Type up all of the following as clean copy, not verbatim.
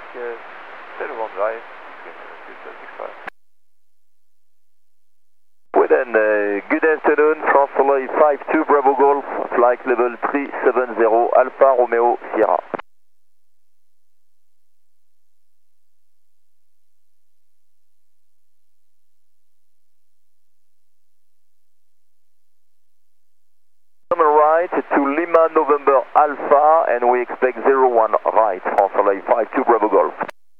01 drive, 275. Widen, good afternoon, France Soleil 52 Bravo Golf, flight level 370 Alpha Romeo Sierra. Right to Lima November Alpha, and we expect 01 right, France Soleil 52 Bravo Golf.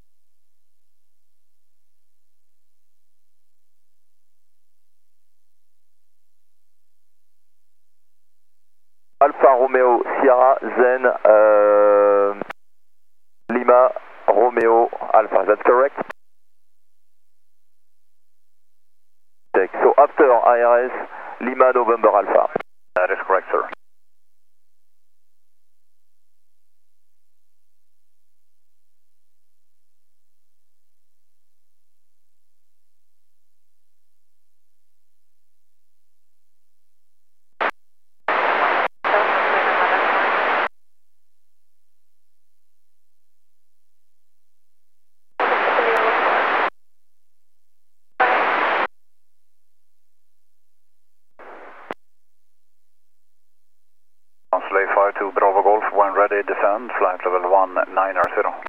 Alpha Romeo Sierra, then Lima Romeo Alpha, that's correct? So after IRS, Lima November Alpha. That is correct, sir. Soleil 52 Bravo Golf, when ready, descend, flight level 190.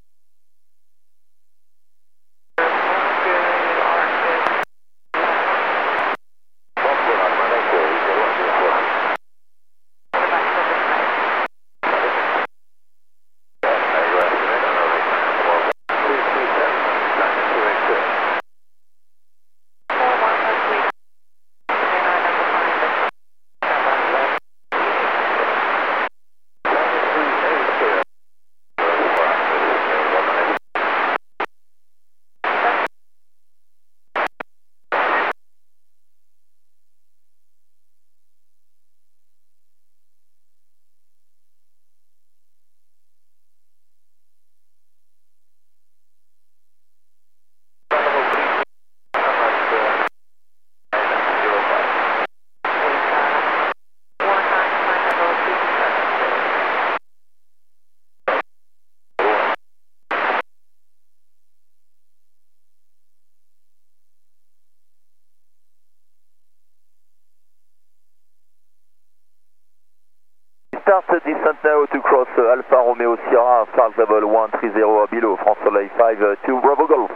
Start descent now to cross Alpha Romeo Sierra, flight level 130 below, France Soleil 52 Bravo Golf.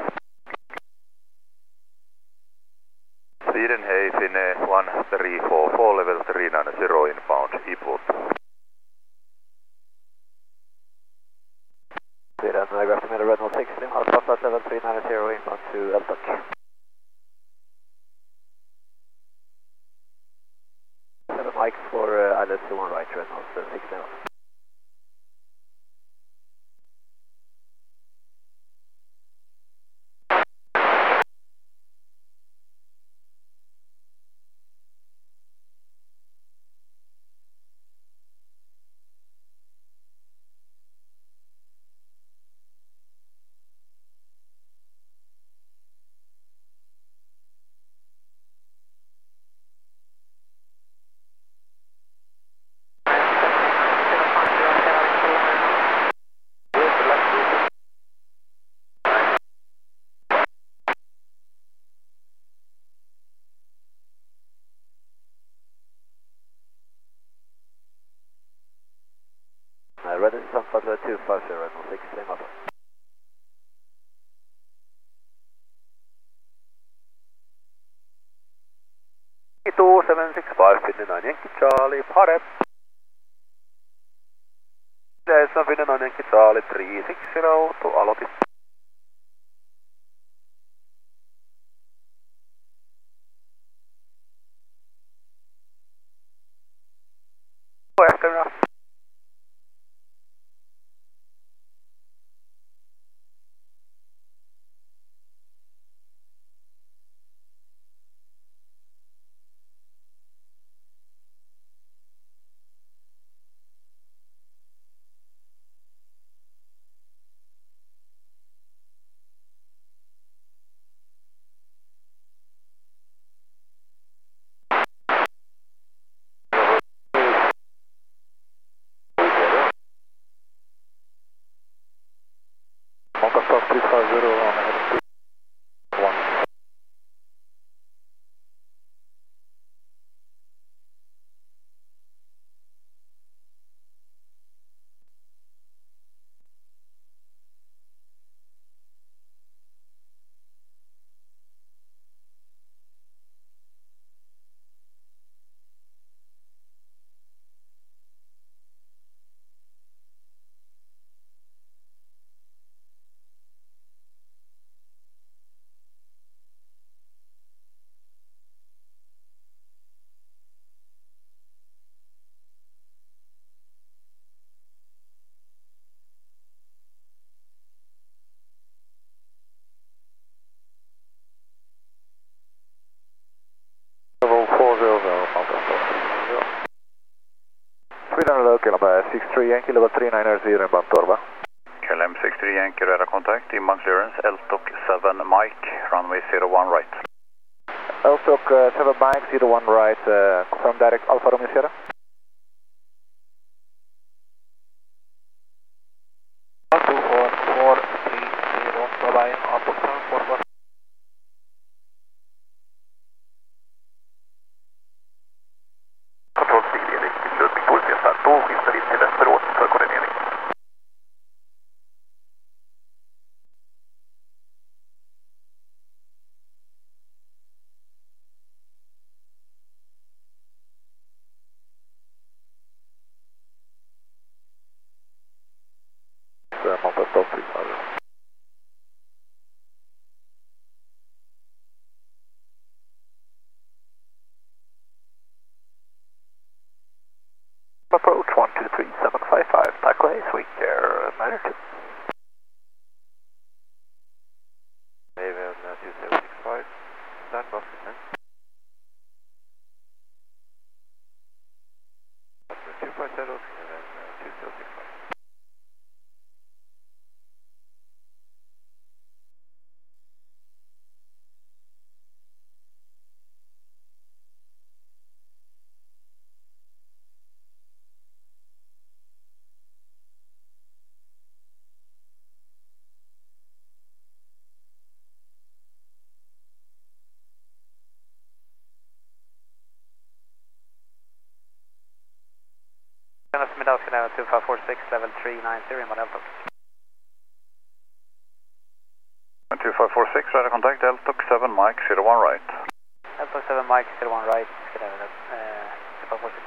Sweden Hayes in 1344, level 390 inbound, input. Sweden, Grafton Red 060, Alpha flight level 390 inbound to LTOC. Mike for ILS 21 right, Red 060. Red is on flight level 250, Red 060, Mother. Two 765, Finland 9 Yankee Charlie, Pare. There's a Finland 9 Yankee Charlie, 360 to aloitit. After KLM 63 Yankee level 390 inbound Torba. KLM 63 Yankee radar contact, inbound clearance, LTOC 7 Mike, runway 01 right. LTOC 7 Mike, 01 right, confirm direct Alfa Romeo Sierra. Kontrollstig enligt Ludvig Torstensson, då skiftar vi till Västerås för koordinering. Man får stopp i approach 123755, tackle sweet air, matter 2. Maven 2065, stand by for 2.0, and then 2065. Middagskanal 2546, level 390, inbound LTOC. 2546 radar contact, LTOC 7 Mike, 01 right. LTOC 7 Mike, 01 right, Skanava 2546.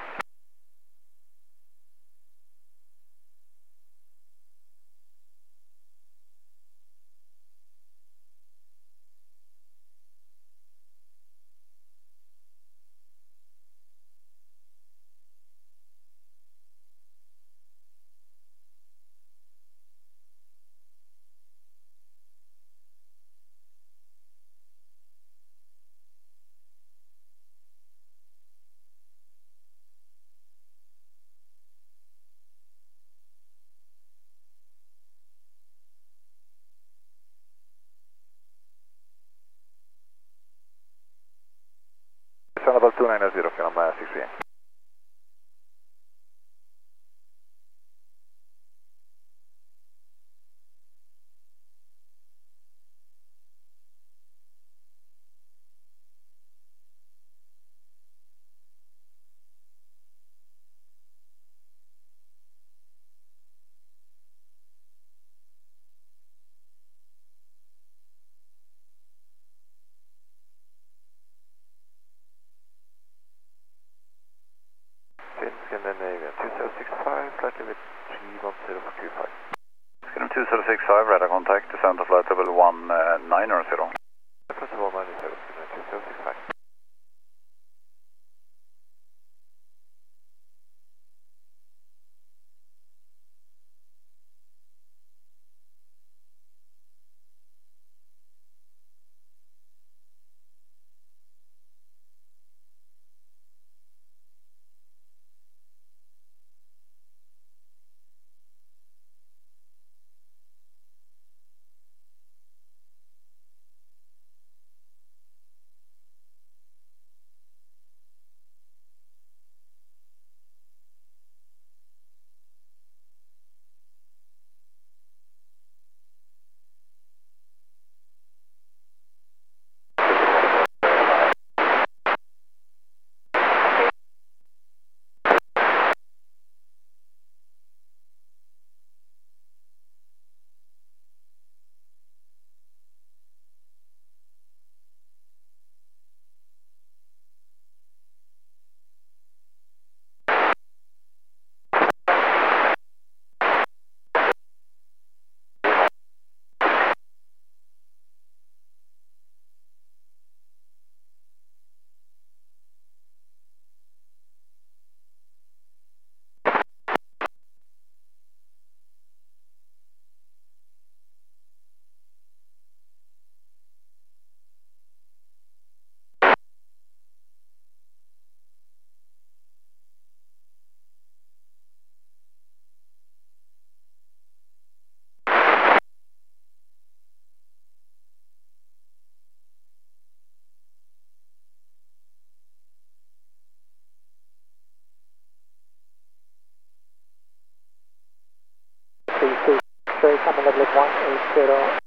Level 290, KLM 63 Yankee. 80.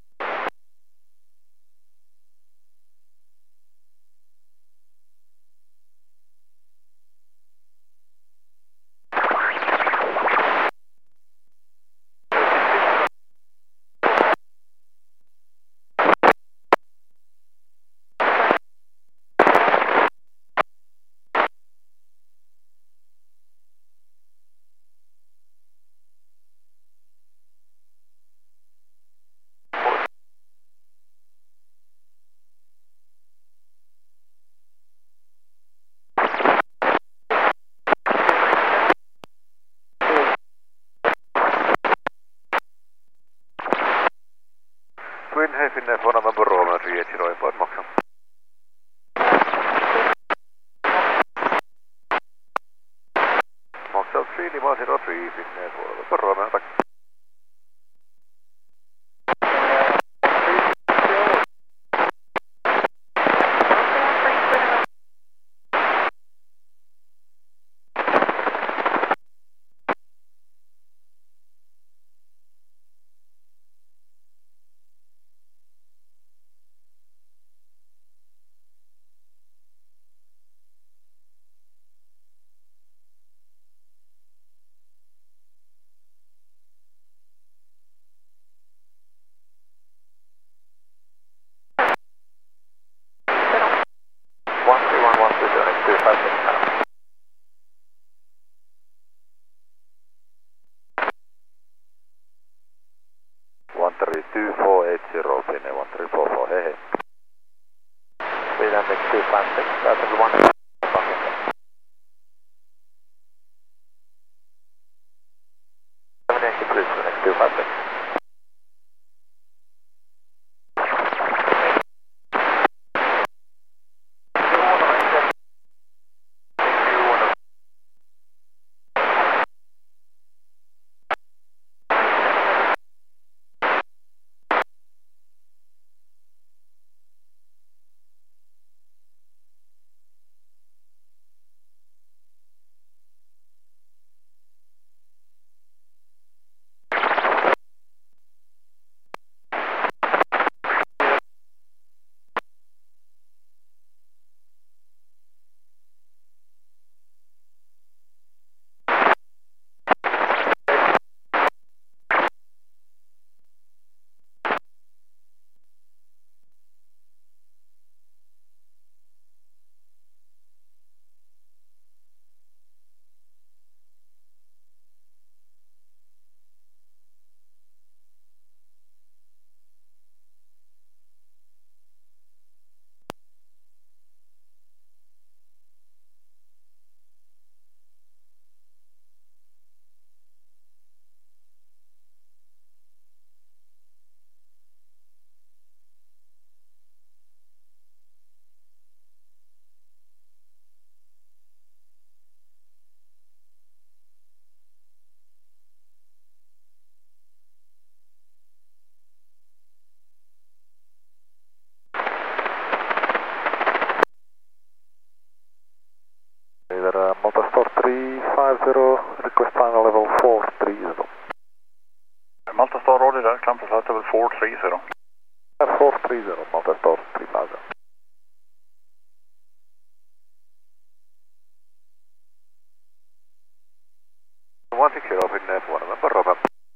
Twin Finnair for November Roman 380 report Moxa. Moxa 303 Finnair for November Roman. Multistar 350, request final level 430. Multistar order där, climb to flight level 430. 430, Multistar 3000. 160 Finnair for November Roman.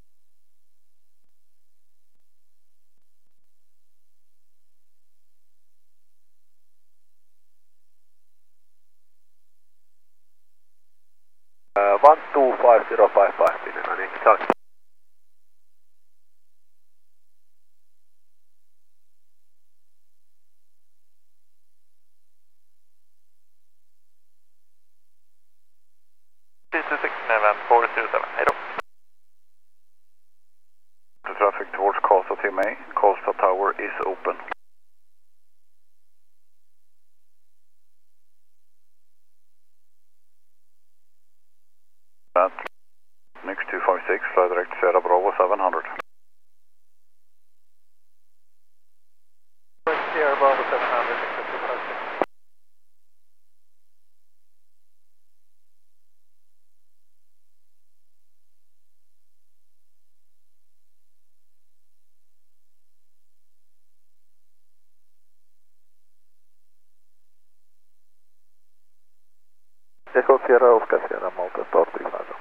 Uh, 125.055 Finnair, I think. Sorry. The traffic towards Karlstad TMA. Karlstad Tower is open. That Mix 256, fly direct Sierra Bravo 700. Sierra Bravo 700, Mix 256. Echo Sierra Oscar Sierra Malta Star 350.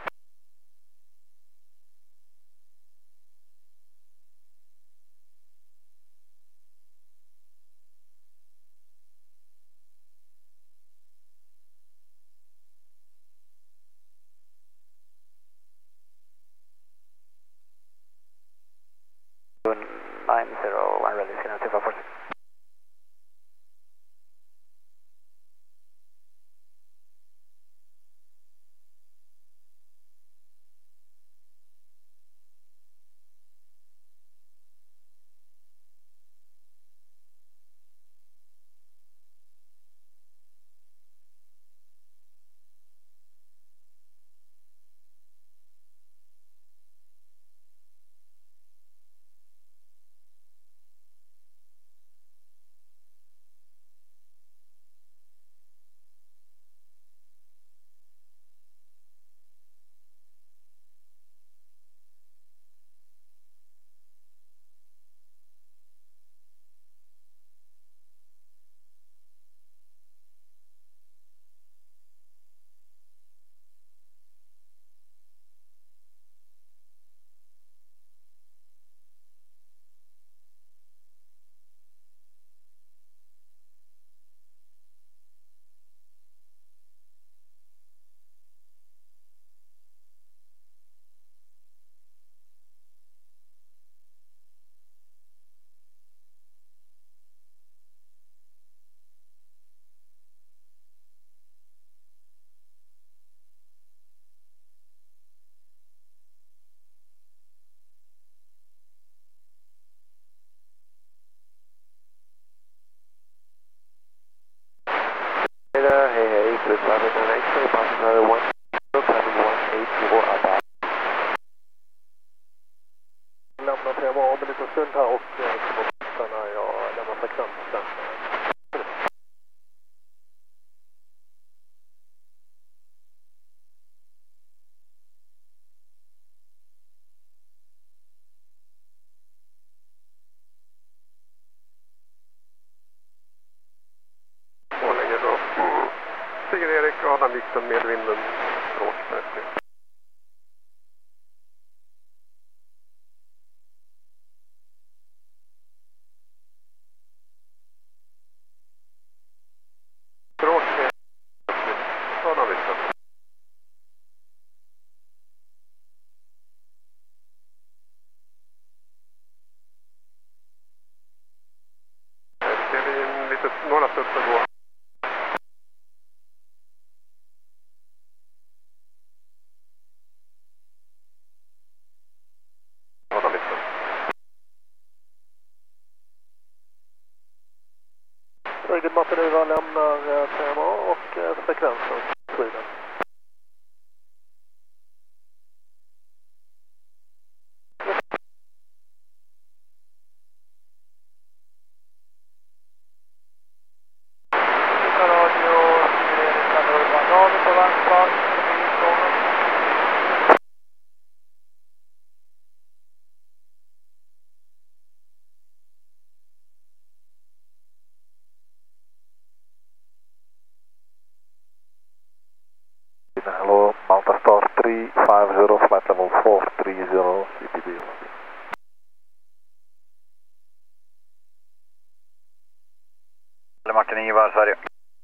One ready, Sierra 254. Hey, Chris 589 passenger 180 about. Lämna TMA om en liten stund här och kommer att när jag lämnar frekvensen. Och lägger då Sigrid-Erik och Adam Wikström med vinden stråk 30. Stråk 30. Adam Wikström. Ser vi en lite några studsar gå. Adam Wikström. Sigrid Martiniva lämnar TMA och frekvensen Sweden. Hello, Malta Star 350, flight level 430, CPD. Martiniva, Sverige.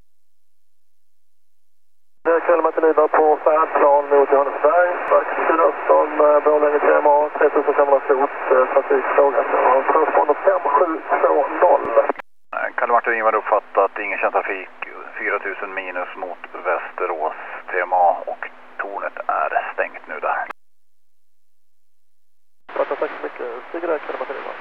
Kjell Martiniva på färdplan mot Johannesberg, strax sydöst om Borlänge TMA, 3500 fot, trafikfråga och transponder 5720. Kalle Martiniva hade uppfattat ingen känd trafik, 4000 minus mot Västerås TMA och tornet är stängt nu där. Tack så mycket, Sigrid Kjell Martiniva.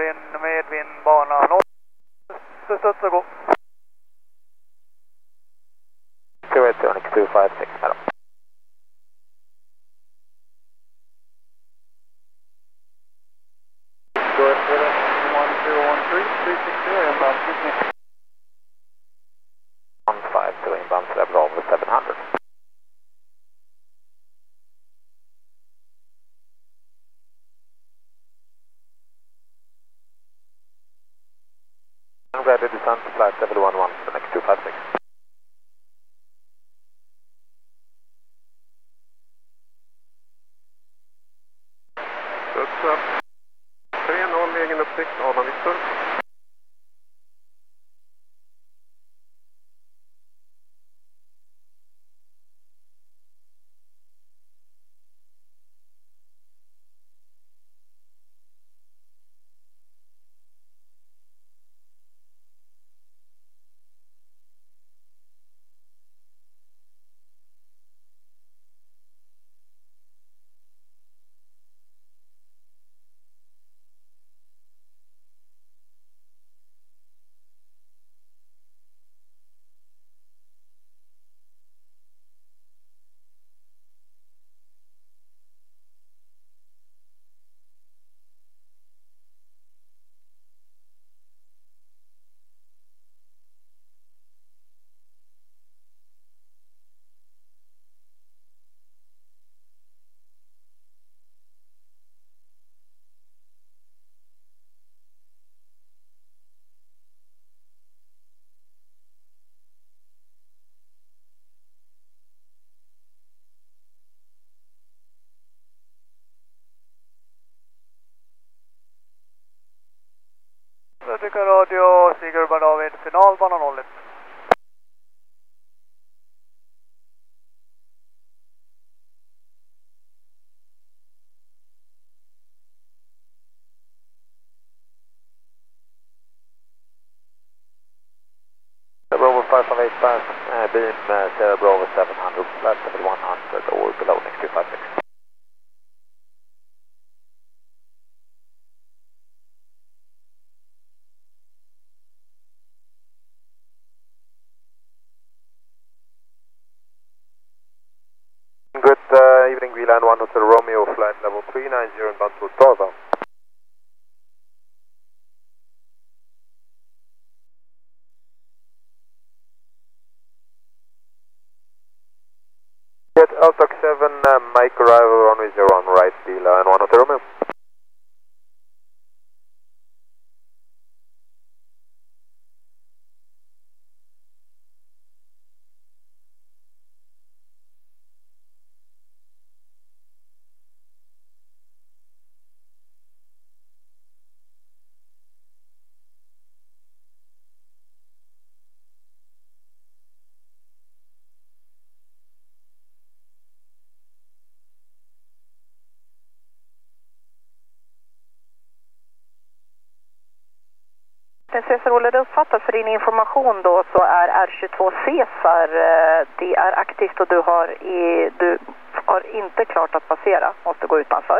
in medvindbana 0. Studs och gå. 280 Onyx 256 madam. Go ahead, 1013, 360 inbound, Sydney. 150 inbound to Bravo 700. Ready to descend to flight level 11 for next 256. Studsa 3-0, egen uppsikt, Adam Victor. Ludvika Radio, Stig Urban David, finalbana 0. Bravo 558 pass, beam Sierra Bravo 700, flight level 100 or below next 256. Good evening, VLAN 1 Hotel Romeo, flight level 390 inbound to Torva. Get Altox 7, Mike arrival runway 0 on right, VLAN 1 Hotel Romeo. Cesar Olle, det uppfattat för din information då så är R22 Cesar, det är aktivt och du har inte klart att passera, måste gå utanför.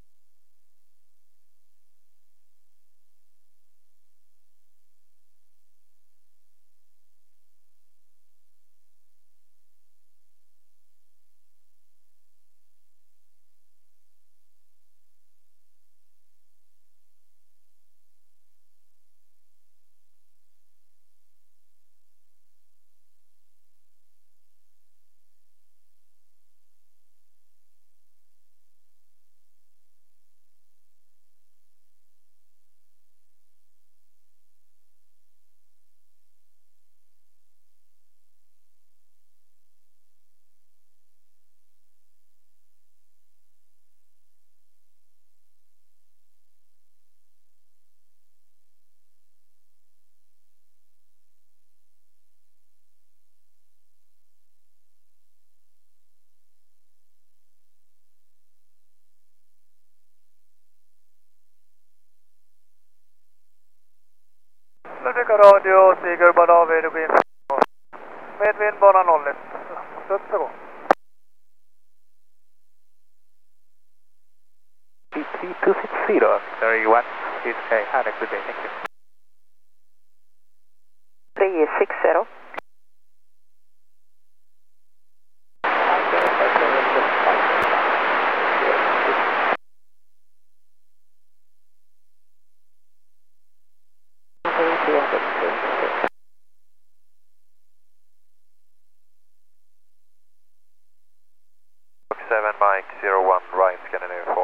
Ludvika Radio, Stig Urban David, medvindbana 0. Studsa gå. PT260, very wet. It's okay. Had a good day. Thank you. 360. Seven Mike 01 right, Scandinavia 4.